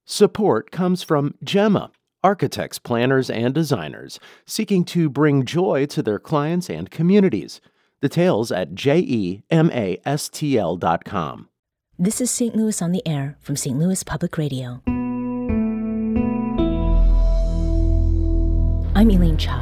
Support comes from Gemma, architects, planners, and designers seeking to bring joy to their clients and communities. Details at gemastl.com. This is St. Louis on the Air from St. Louis Public Radio. I'm Elaine Cha.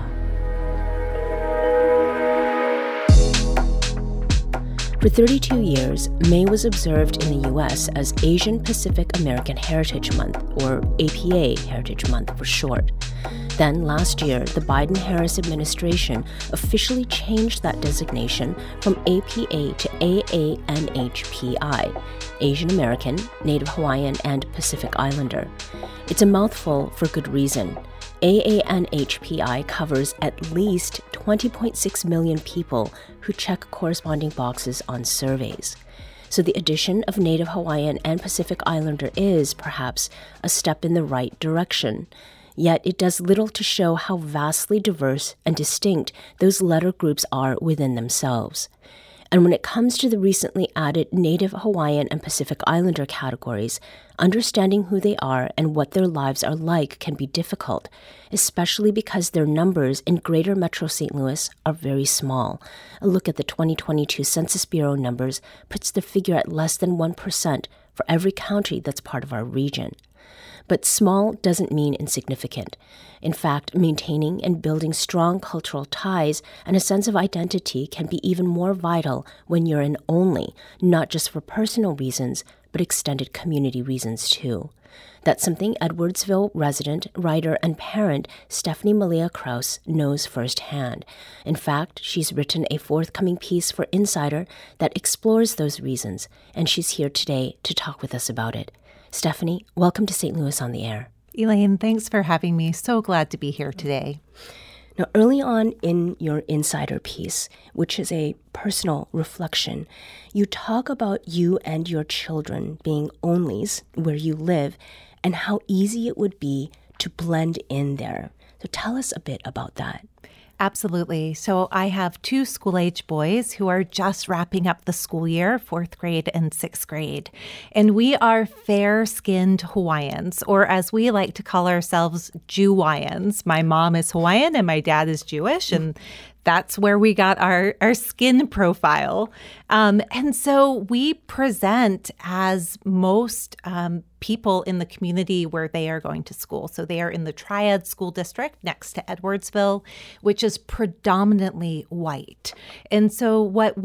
For 32 years, May was observed in the U.S. as Asian Pacific American Heritage Month, or APA Heritage Month for short. Then, last year, the Biden-Harris administration officially changed that designation from APA to AANHPI, Asian American, Native Hawaiian, and Pacific Islander. It's a mouthful for good reason. AANHPI covers at least 20.6 million people who check corresponding boxes on surveys. So the addition of Native Hawaiian and Pacific Islander is, perhaps, a step in the right direction. Yet it does little to show how vastly diverse and distinct those letter groups are within themselves. And when it comes to the recently added Native Hawaiian and Pacific Islander categories, understanding who they are and what their lives are like can be difficult, especially because their numbers in Greater Metro St. Louis are very small. A look at the 2022 Census Bureau numbers puts the figure at less than 1% for every county that's part of our region. But small doesn't mean insignificant. In fact, maintaining and building strong cultural ties and a sense of identity can be even more vital when you're an only, not just for personal reasons, but extended community reasons too. That's something Edwardsville resident, writer, and parent Stephanie Malia Kraus knows firsthand. In fact, she's written a forthcoming piece for Insider that explores those reasons, and she's here today to talk with us about it. Stephanie, welcome to St. Louis on the Air. Elaine, thanks for having me. So glad to be here today. Now, early on in your Insider piece, which is a personal reflection, you talk about you and your children being onlys where you live and how easy it would be to blend in there. So tell us a bit about that. Absolutely. So I have two school-age boys who are just wrapping up the school year, 4th grade and 6th grade. And we are fair-skinned Hawaiians, or as we like to call ourselves, Jewaians. My mom is Hawaiian and my dad is Jewish, and that's where we got our skin profile. And so we present as most people in the community where they are going to school. So they are in the Triad School District next to Edwardsville, which is predominantly white. And so what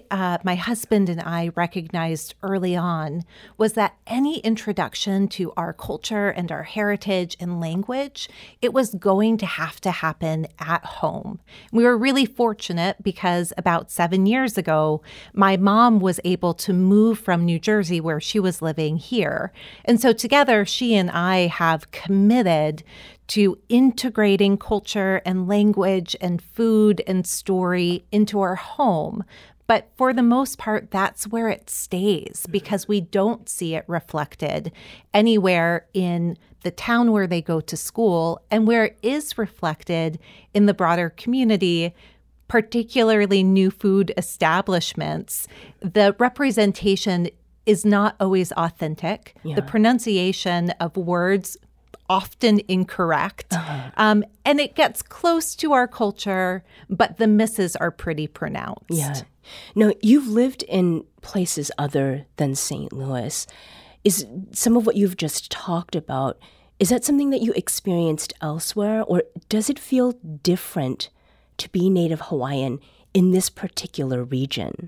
my husband and I recognized early on was that any introduction to our culture and our heritage and language, it was going to have to happen at home. We were really fortunate because about 7 years ago, my mom was able to move from New Jersey, where she was living, here. And so together, she and I have committed to integrating culture and language and food and story into our home. But for the most part, that's where it stays because we don't see it reflected anywhere in the town where they go to school and where it is reflected in the broader community, particularly new food establishments. The representation is not always authentic. Yeah. The pronunciation of words often incorrect. And it gets close to our culture, but the misses are pretty pronounced. Yeah. Now, you've lived in places other than St. Louis. Is some of what you've just talked about, is that something that you experienced elsewhere, or does it feel different to be Native Hawaiian in this particular region?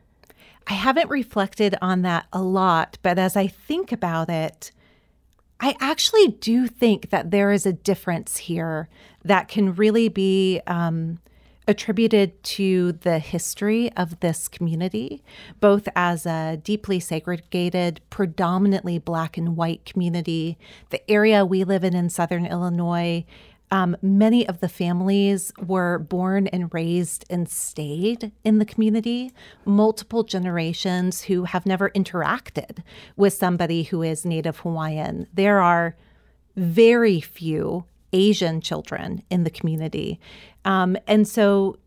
I haven't reflected on that a lot, but as I think about it, I actually do think that there is a difference here that can really be attributed to the history of this community, both as a deeply segregated, predominantly Black and white community. The area we live in Southern Illinois, many of the families were born and raised and stayed in the community, multiple generations who have never interacted with somebody who is Native Hawaiian. There are very few Asian children in the community. And so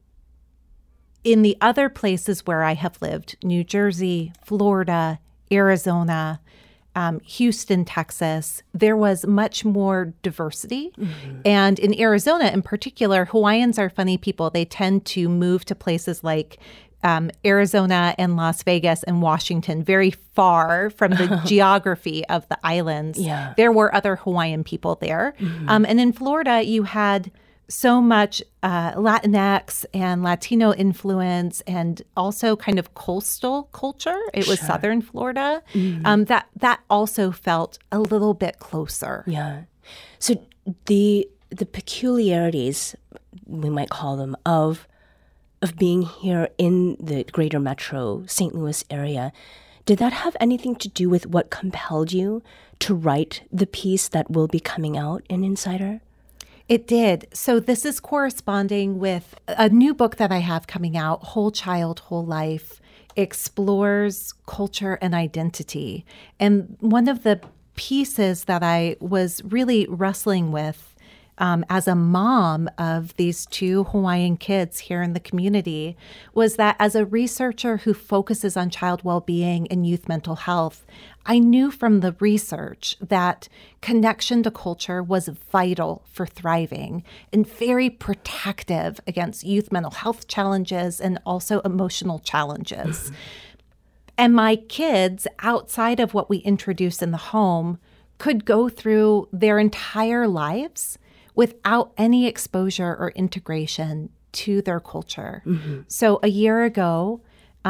in the other places where I have lived, New Jersey, Florida, Arizona, Houston, Texas, there was much more diversity. And in Arizona in particular, Hawaiians are funny people. They tend to move to places like Arizona and Las Vegas and Washington, very far from the geography of the islands. Yeah. There were other Hawaiian people there. And in Florida, you had so much Latinx and Latino influence and also kind of coastal culture. It was Southern Florida. That also felt a little bit closer. Yeah. So the peculiarities, we might call them, of being here in the greater metro St. Louis area, did that have anything to do with what compelled you to write the piece that will be coming out in Insider? It did. So this is corresponding with a new book that I have coming out, Whole Child, Whole Life, explores culture and identity. And one of the pieces that I was really wrestling with as a mom of these two Hawaiian kids here in the community was that as a researcher who focuses on child well-being and youth mental health, I knew from the research that connection to culture was vital for thriving and very protective against youth mental health challenges and also emotional challenges. And my kids, outside of what we introduce in the home, could go through their entire lives without any exposure or integration to their culture. So a year ago,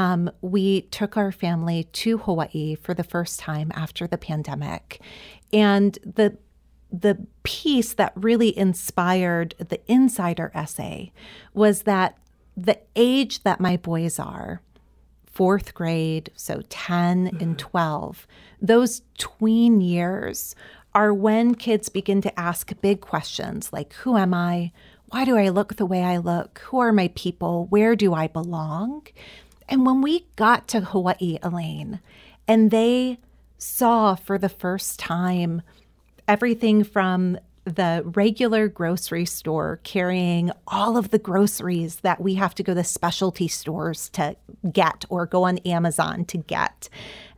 we took our family to Hawaii for the first time after the pandemic. And the piece that really inspired the Insider essay was that the age that my boys are, 4th grade, so 10 and 12, those tween years are when kids begin to ask big questions like, who am I? Why do I look the way I look? Who are my people? Where do I belong? And when we got to Hawaii, Elaine, and they saw for the first time everything from the regular grocery store carrying all of the groceries that we have to go to specialty stores to get or go on Amazon to get,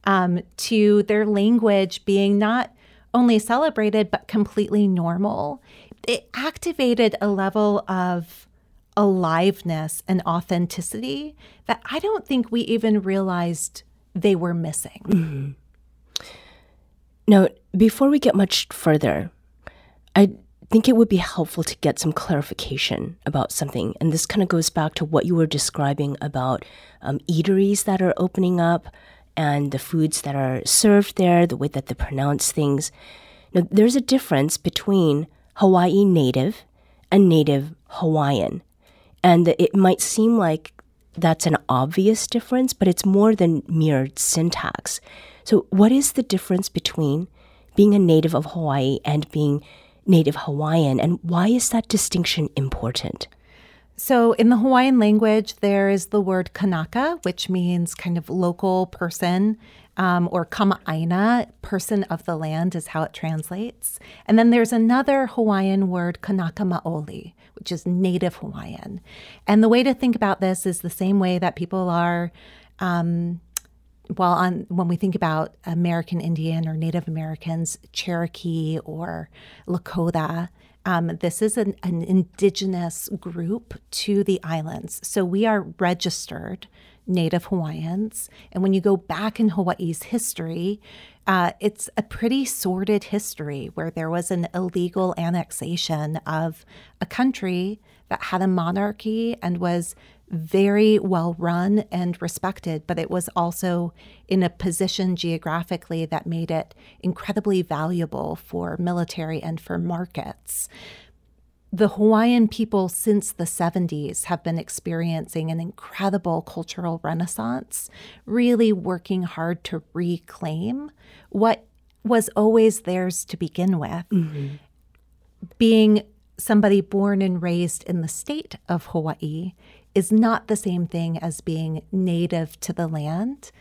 to their language being not only celebrated, but completely normal, it activated a level of aliveness and authenticity that I don't think we even realized they were missing. Now, before we get much further, I think it would be helpful to get some clarification about something. And this kind of goes back to what you were describing about eateries that are opening up and the foods that are served there, the way that they pronounce things. Now, there's a difference between Hawaii native and native Hawaiian. And it might seem like that's an obvious difference, but it's more than mere syntax. So what is the difference between being a native of Hawaii and being native Hawaiian, and why is that distinction important? So in the Hawaiian language, there is the word kanaka, which means kind of local person, or kama'aina, person of the land is how it translates. And then there's another Hawaiian word, kanaka ma'oli, which is native Hawaiian. And the way to think about this is the same way that people are, when we think about American Indian or Native Americans, Cherokee or Lakota, this is an indigenous group to the islands. So we are registered Native Hawaiians. And when you go back in Hawaii's history, it's a pretty sordid history where there was an illegal annexation of a country that had a monarchy and was very well run and respected, but it was also in a position geographically that made it incredibly valuable for military and for markets. The Hawaiian people since the 70s have been experiencing an incredible cultural renaissance, really working hard to reclaim what was always theirs to begin with. Being somebody born and raised in the state of Hawaii is not the same thing as being native to the land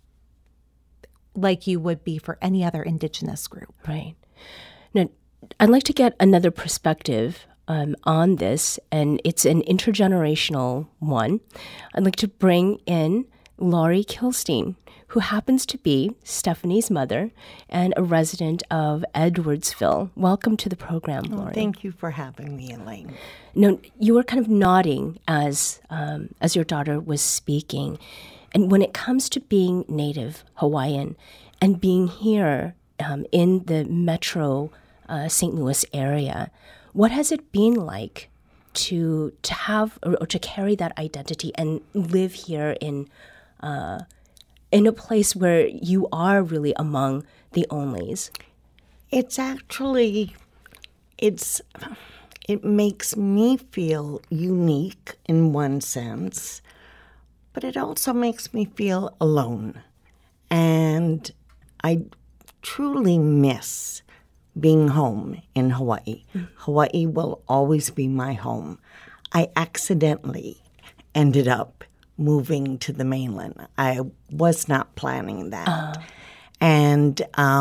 like you would be for any other indigenous group. Right. Now, I'd like to get another perspective on this, and it's an intergenerational one. I'd like to bring in Laurie Kilstein, who happens to be Stephanie's mother and a resident of Edwardsville. Welcome to the program, Lori. Thank you for having me, Elaine. No, you were kind of nodding as your daughter was speaking. And when it comes to being Native Hawaiian and being here in the metro St. Louis area, what has it been like to have or to carry that identity and live here in a place where you are really among the onlys? It's actually, it makes me feel unique in one sense, but it also makes me feel alone. And I truly miss being home in Hawaii. Hawaii will always be my home. I accidentally ended up moving to the mainland. I was not planning that. And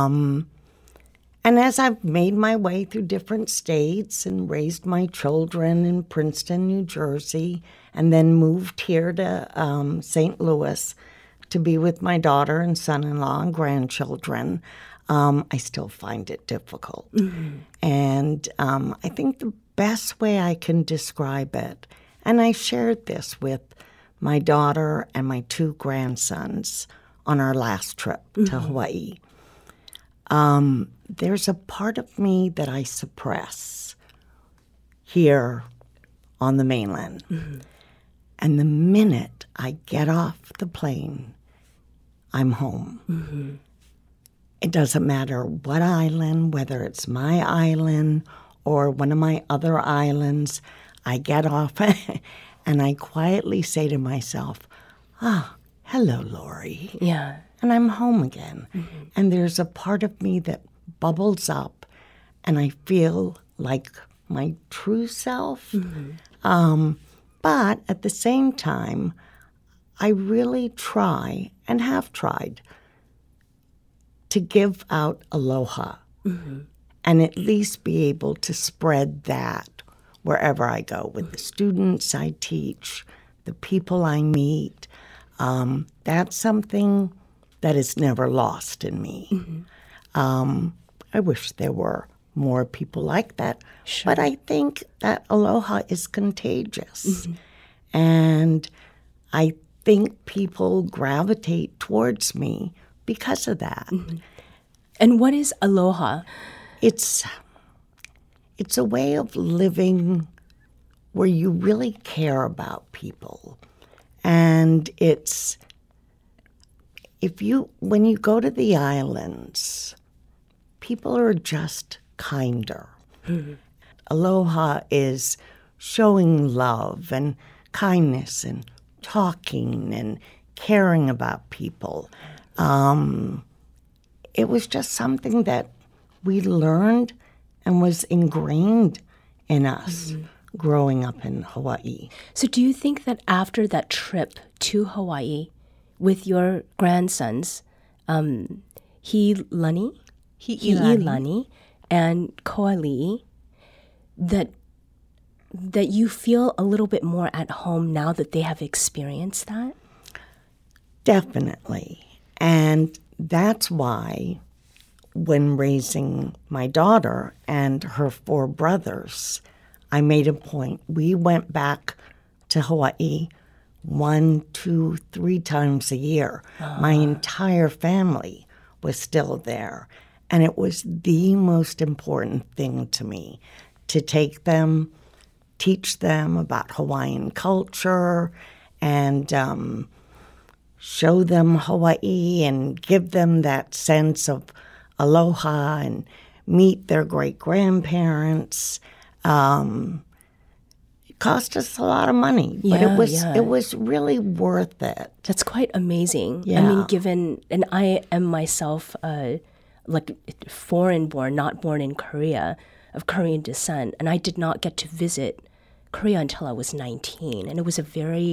as I've made my way through different states and raised my children in Princeton, New Jersey, and then moved here to St. Louis to be with my daughter and son-in-law and grandchildren, I still find it difficult. Mm-hmm. And I think the best way I can describe it, and I shared this with my daughter and my 2 grandsons on our last trip to Hawaii. There's a part of me that I suppress here on the mainland. Mm-hmm. And the minute I get off the plane, I'm home. Mm-hmm. It doesn't matter what island, whether it's my island or one of my other islands, I get off and I quietly say to myself, hello, Lori. Yeah. And I'm home again. Mm-hmm. And there's a part of me that bubbles up and I feel like my true self. Mm-hmm. But at the same time, I really try and have tried to give out aloha and at least be able to spread that wherever I go with the students I teach, the people I meet. That's something that is never lost in me. Mm-hmm. I wish there were more people like that. Sure. But I think that aloha is contagious. Mm-hmm. And I think people gravitate towards me because of that. Mm-hmm. And what is aloha? It's a way of living where you really care about people. And it's when you go to the islands, people are just kinder. Mm-hmm. Aloha is showing love and kindness and talking and caring about people. It was just something that we learned and was ingrained in us growing up in Hawaii. So do you think that after that trip to Hawaii with your grandsons, Hiilani and Koali'i, that you feel a little bit more at home now that they have experienced that? Definitely. And that's why when raising my daughter and her 4 brothers, I made a point. We went back to Hawaii 1, 2, 3 times a year. My entire family was still there. And it was the most important thing to me to take them, teach them about Hawaiian culture, and show them Hawaii and give them that sense of aloha and meet their great-grandparents. It cost us a lot of money, but it was really worth it. That's quite amazing. Yeah. I mean, and I am myself like foreign-born, not born in Korea, of Korean descent, and I did not get to visit Korea until I was 19, and it was a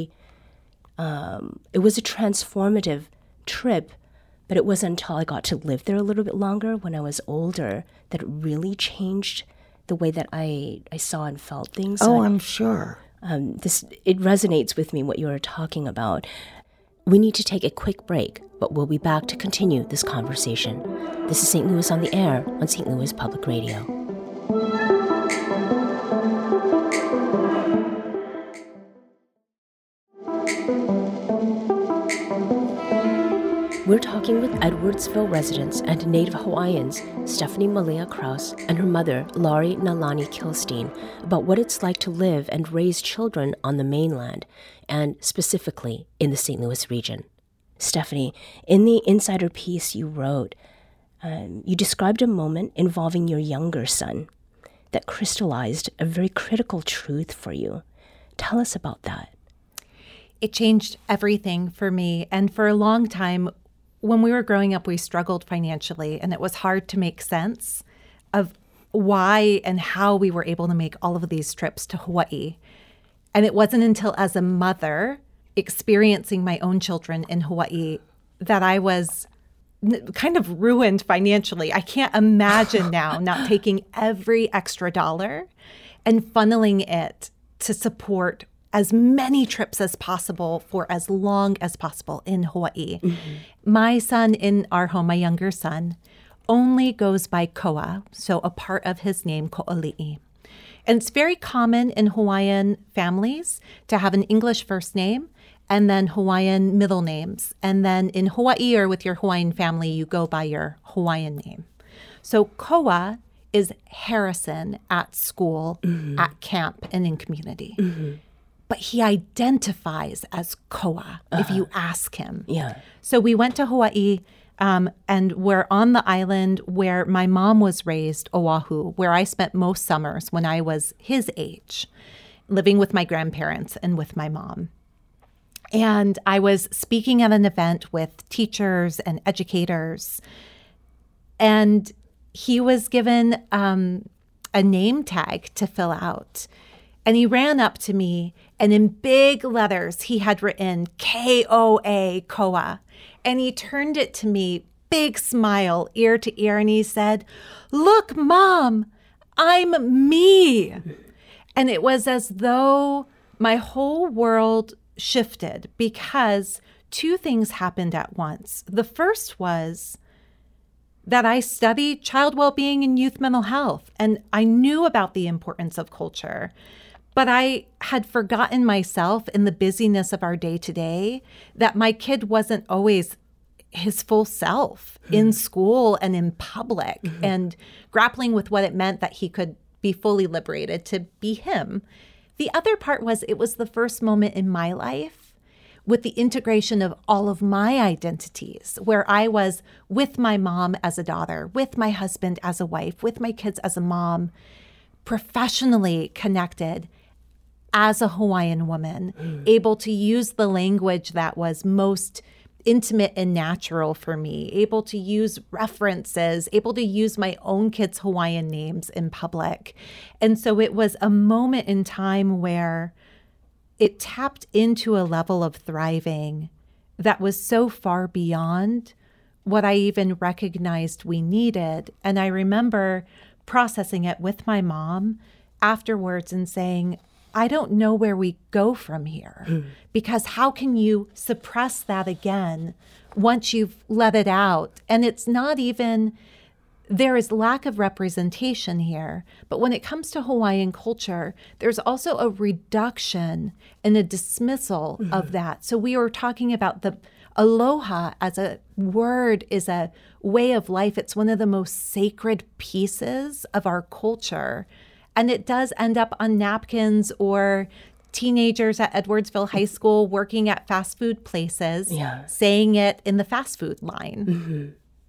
transformative trip, but it wasn't until I got to live there a little bit longer when I was older that it really changed the way that I saw and felt things. Oh, I'm sure. It resonates with me what you were talking about. We need to take a quick break, but we'll be back to continue this conversation. This is St. Louis on the Air on St. Louis Public Radio. We're talking with Edwardsville residents and Native Hawaiians Stephanie Malia Kraus and her mother, Laurie Nalani Kilstein, about what it's like to live and raise children on the mainland, and specifically in the St. Louis region. Stephanie, in the insider piece you wrote, you described a moment involving your younger son that crystallized a very critical truth for you. Tell us about that. It changed everything for me. And for a long time, when we were growing up, we struggled financially, and it was hard to make sense of why and how we were able to make all of these trips to Hawaii. And it wasn't until as a mother experiencing my own children in Hawaii that I was kind of ruined financially. I can't imagine now not taking every extra dollar and funneling it to support as many trips as possible for as long as possible in Hawaii. Mm-hmm. My son in our home, my younger son, only goes by Koa, so a part of his name, Ko'oli'i. And it's very common in Hawaiian families to have an English first name and then Hawaiian middle names. And then in Hawaii or with your Hawaiian family, you go by your Hawaiian name. So Koa is Harrison at school, mm-hmm. at camp, and in community. Mm-hmm. But he identifies as Koa if you ask him. Yeah. So we went to Hawaii, and we're on the island where my mom was raised, Oahu, where I spent most summers when I was his age, living with my grandparents and with my mom. And I was speaking at an event with teachers and educators, and he was given a name tag to fill out. And he ran up to me, and in big letters, he had written K-O-A, Koa. And he turned it to me, big smile, ear to ear, and he said, "Look, Mom, I'm me." And it was as though my whole world shifted because two things happened at once. The first was that I studied child well-being and youth mental health, and I knew about the importance of culture. But I had forgotten myself in the busyness of our day-to-day that my kid wasn't always his full self in school and in public and grappling with what it meant that he could be fully liberated to be him. The other part was it was the first moment in my life with the integration of all of my identities, where I was with my mom as a daughter, with my husband as a wife, with my kids as a mom, professionally connected as a Hawaiian woman, able to use the language that was most intimate and natural for me, able to use references, able to use my own kids' Hawaiian names in public. And so it was a moment in time where it tapped into a level of thriving that was so far beyond what I even recognized we needed. And I remember processing it with my mom afterwards and saying, I don't know where we go from here, because how can you suppress that again once you've let it out? And it's not even, there is lack of representation here. But when it comes to Hawaiian culture, there's also a reduction and a dismissal of that. So we were talking about the aloha as a word is a way of life. It's one of the most sacred pieces of our culture. And it does end up on napkins or teenagers at Edwardsville High School working at fast food places, saying it in the fast food line. Mm-hmm.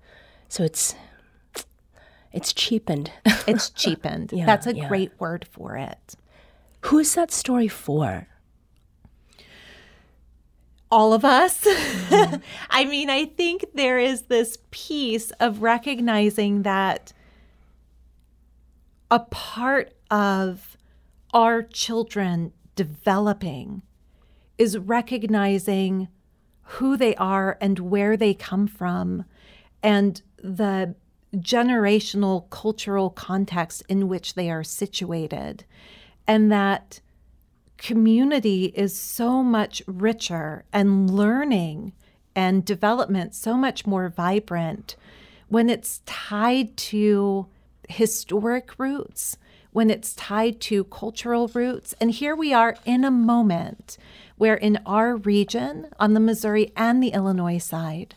So it's cheapened. It's cheapened. That's a great word for it. Who is that story for? All of us. Mm-hmm. I mean, I think there is this piece of recognizing that a part of our children developing is recognizing who they are and where they come from and the generational cultural context in which they are situated. And that community is so much richer and learning and development so much more vibrant when it's tied to historic roots, when it's tied to cultural roots. And here we are in a moment where in our region, on the Missouri and the Illinois side,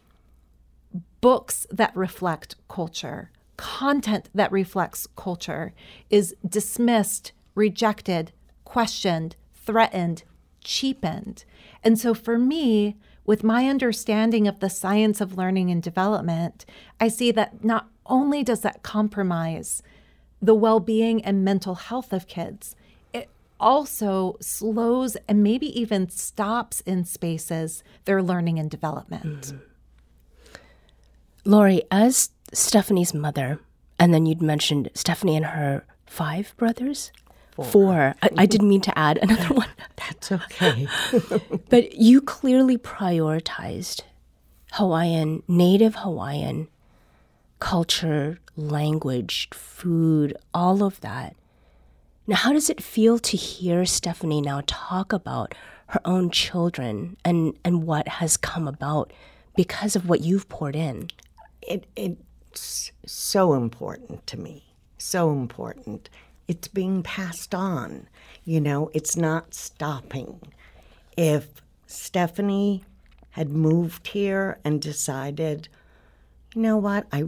books that reflect culture, content that reflects culture is dismissed, rejected, questioned, threatened, cheapened. And so for me, with my understanding of the science of learning and development, I see that not only does that compromise the well-being and mental health of kids, it also slows and maybe even stops in spaces their learning and development. Lori, as Stephanie's mother, and then you'd mentioned Stephanie and her 5 brothers? 4. I didn't mean to add another one. That's okay. But you clearly prioritized Native Hawaiian culture, language, food, all of that. Now, how does it feel to hear Stephanie now talk about her own children and what has come about because of what you've poured in? It's so important to me, so important. It's being passed on. It's not stopping. If Stephanie had moved here and decided, you know what, I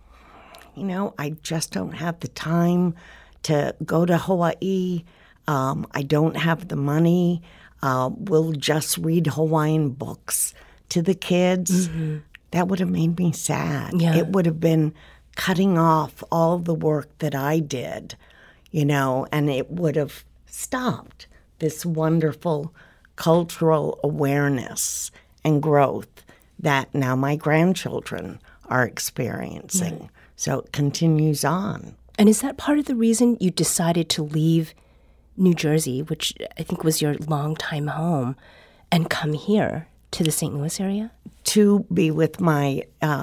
just don't have the time to go to Hawaii. I don't have the money. We'll just read Hawaiian books to the kids. Mm-hmm. That would have made me sad. Yeah. It would have been cutting off all the work that I did, and it would have stopped this wonderful cultural awareness and growth that now my grandchildren are experiencing. Right. So it continues on. And is that part of the reason you decided to leave New Jersey, which I think was your longtime home, and come here to the St. Louis area? To be with my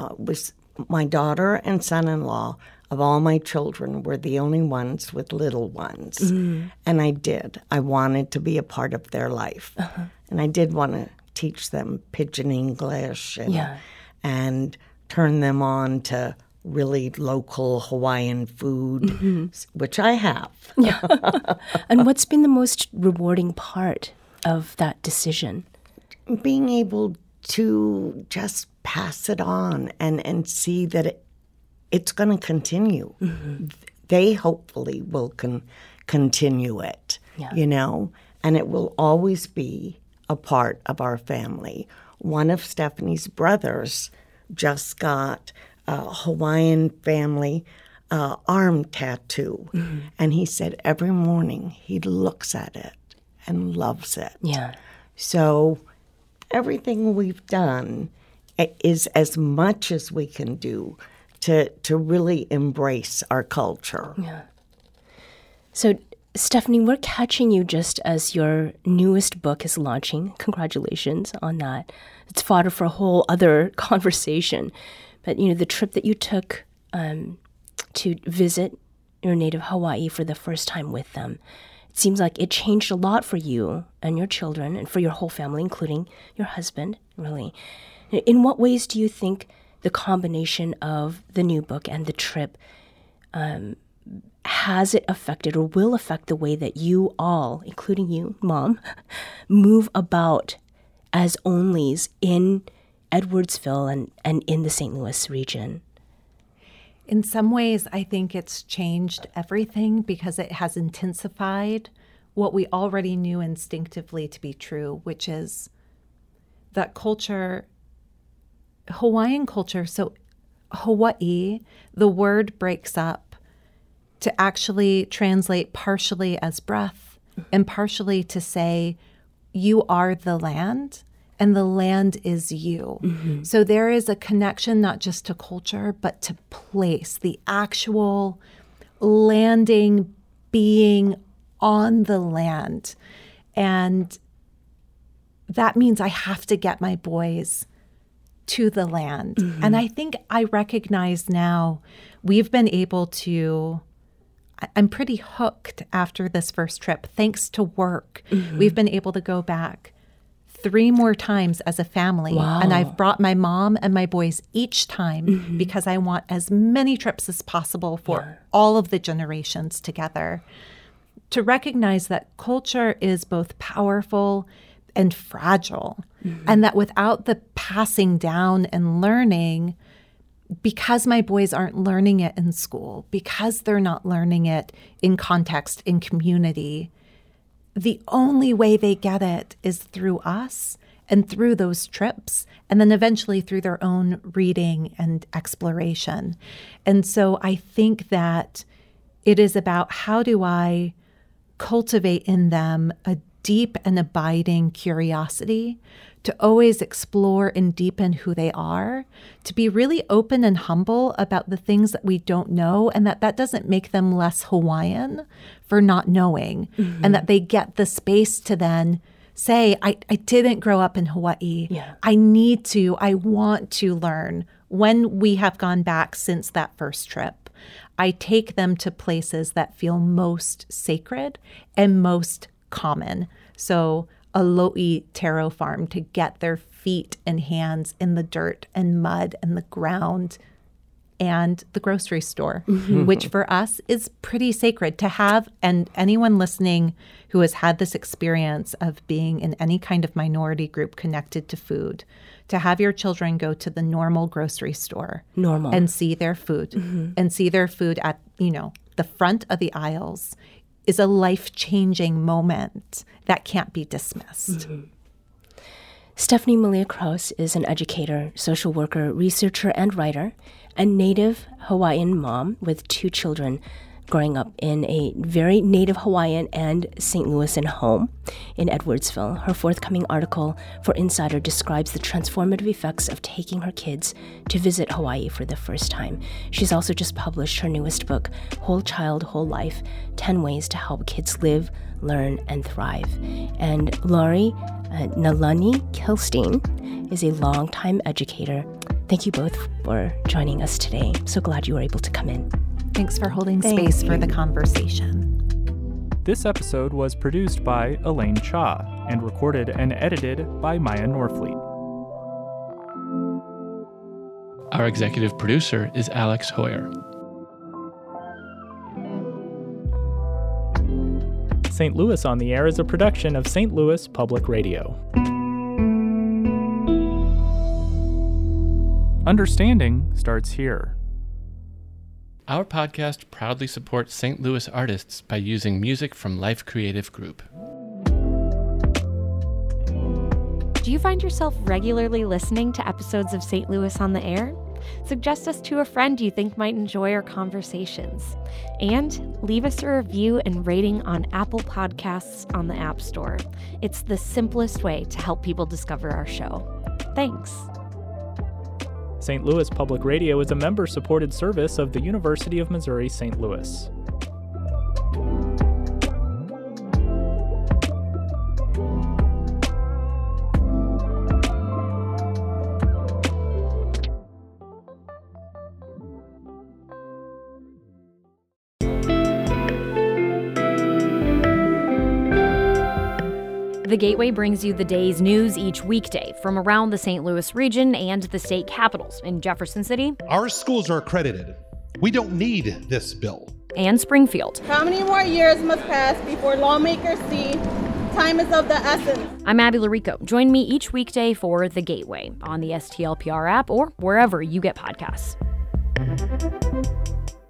daughter and son-in-law. Of all my children, were the only ones with little ones. Mm. And I did. I wanted to be a part of their life. Uh-huh. And I did want to teach them Pidgin English and turn them on to really local Hawaiian food, mm-hmm. which I have. Yeah. And what's been the most rewarding part of that decision? Being able to just pass it on and see that it's going to continue. Mm-hmm. They hopefully will continue it, and it will always be a part of our family. One of Stephanie's brothers just got a Hawaiian family arm tattoo, mm-hmm. and he said every morning he looks at it and loves it. Yeah. So everything we've done is as much as we can do to really embrace our culture. Yeah. So, Stephanie, we're catching you just as your newest book is launching. Congratulations on that. It's fodder for a whole other conversation. But, the trip that you took to visit your native Hawaii for the first time with them, it seems like it changed a lot for you and your children and for your whole family, including your husband, really. In what ways do you think the combination of the new book and the trip, has it affected or will affect the way that you all, including you, Mom, move about as onlys in Edwardsville and in the St. Louis region? In some ways, I think it's changed everything because it has intensified what we already knew instinctively to be true, which is that culture, Hawaiian culture, so Hawaii, the word breaks up to actually translate partially as breath and partially to say, you are the land and the land is you. Mm-hmm. So there is a connection not just to culture, but to place, the actual landing, being on the land. And that means I have to get my boys to the land. Mm-hmm. And I think I recognize now we've been able to, I'm pretty hooked after this first trip. Thanks to work, we've been able to go back 3 more times as a family. Wow. And I've brought my mom and my boys each time because I want as many trips as possible for all of the generations together. To recognize that culture is both powerful and fragile, and that without the passing down and learning, because my boys aren't learning it in school, because they're not learning it in context, in community, the only way they get it is through us and through those trips, and then eventually through their own reading and exploration. And so I think that it is about, how do I cultivate in them a deep and abiding curiosity to always explore and deepen who they are, to be really open and humble about the things that we don't know, and that doesn't make them less Hawaiian for not knowing, and that they get the space to then say, I didn't grow up in Hawaii. Yeah. I want to learn. When we have gone back since that first trip, I take them to places that feel most sacred and most common. So Alo'i Taro Farm, to get their feet and hands in the dirt and mud and the ground, and the grocery store, which for us is pretty sacred to have. And anyone listening who has had this experience of being in any kind of minority group connected to food, to have your children go to the normal grocery store and see their food and see their food at, the front of the aisles is a life-changing moment that can't be dismissed. Stephanie Malia Kraus is an educator, social worker, researcher, and writer, a native Hawaiian mom with 2 children growing up in a very native Hawaiian and St. Louisan home in Edwardsville. Her forthcoming article for Insider describes the transformative effects of taking her kids to visit Hawaii for the first time. She's also just published her newest book, Whole Child, Whole Life, 10 Ways to Help Kids Live, Learn, and Thrive. And Laurie Nalani Kilstein is a longtime educator. Thank you both for joining us today. I'm so glad you were able to come in. Thanks for holding space for the conversation. This episode was produced by Elaine Cha and recorded and edited by Maya Norfleet. Our executive producer is Alex Hoyer. St. Louis on the Air is a production of St. Louis Public Radio. Understanding starts here. Our podcast proudly supports St. Louis artists by using music from Life Creative Group. Do you find yourself regularly listening to episodes of St. Louis on the Air? Suggest us to a friend you think might enjoy our conversations. And leave us a review and rating on Apple Podcasts on the App Store. It's the simplest way to help people discover our show. Thanks. St. Louis Public Radio is a member-supported service of the University of Missouri St. Louis. The Gateway brings you the day's news each weekday from around the St. Louis region and the state capitals in Jefferson City. Our schools are accredited. We don't need this bill. And Springfield. How many more years must pass before lawmakers see time is of the essence? I'm Abby Larico. Join me each weekday for The Gateway on the STLPR app or wherever you get podcasts.